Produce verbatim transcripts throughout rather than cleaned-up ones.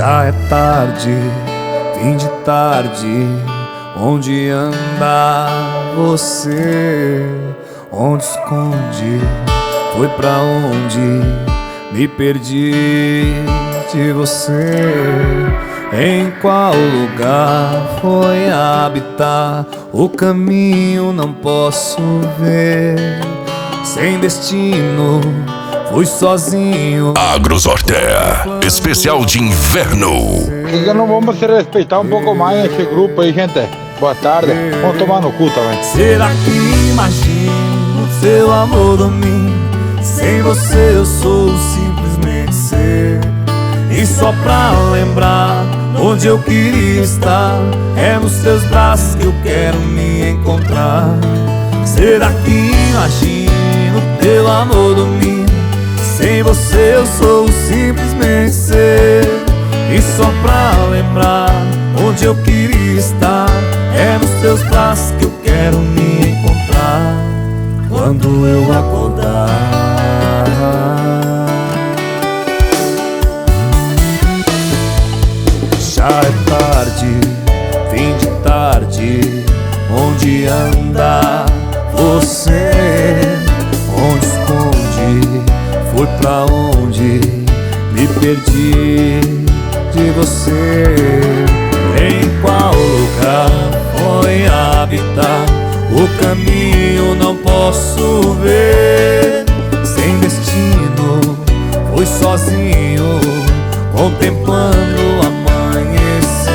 Já é tarde, fim de tarde. Onde anda você? Onde esconde? Foi pra onde? Me perdi de você. Em qual lugar foi habitar? O caminho não posso ver. Sem destino, fui sozinho. Agrosortea, especial de inverno. Por que não vamos se respeitar um pouco mais esse grupo aí, gente? Boa tarde, vamos tomar no cu também. Será que imagino seu amor domina? Sem você eu sou simplesmente ser. E só pra lembrar onde eu queria estar, é nos teus braços que eu quero me encontrar. Será que imagino teu amor domina? Sem você eu sou simplesmente ser. E só pra lembrar onde eu queria estar, é nos teus braços que eu quero me encontrar. Quando eu acordar, já é tarde, fim de tarde. Onde anda você? Onde esconde? Foi pra onde? Me perdi de você. Em qual lugar foi habitar? O caminho não posso ver. Sem destino, fui sozinho, contemplando o amanhecer.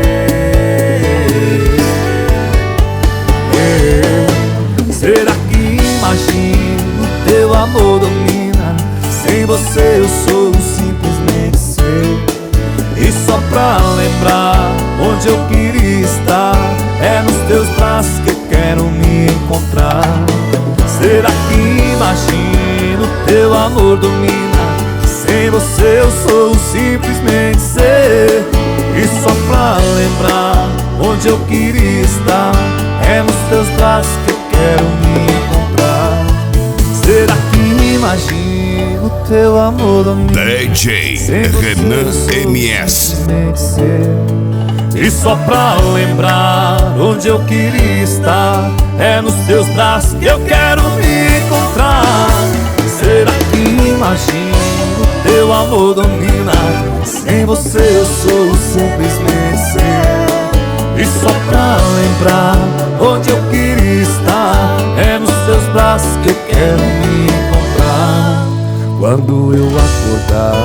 Será que imagino teu amor domina? Sem você eu sou simplesmente ser. E só pra lembrar onde eu queria estar, é nos teus braços que eu quero me encontrar. Será que imagino teu amor domina? Sem você eu sou simplesmente ser. E só pra lembrar onde eu queria estar, é nos teus braços que eu quero me encontrar. Será que imagino teu amor domina? D J Renan M S. E só pra lembrar onde eu queria estar, é nos teus braços que eu quero me encontrar. Será que imagino teu amor domina? Sem você eu sou simplesmente ser. E só pra lembrar onde eu queria estar, é nos teus braços que eu quero me encontrar. Quando eu acordar,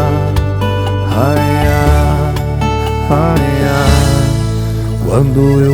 ai, ai, ai, ai. Quando eu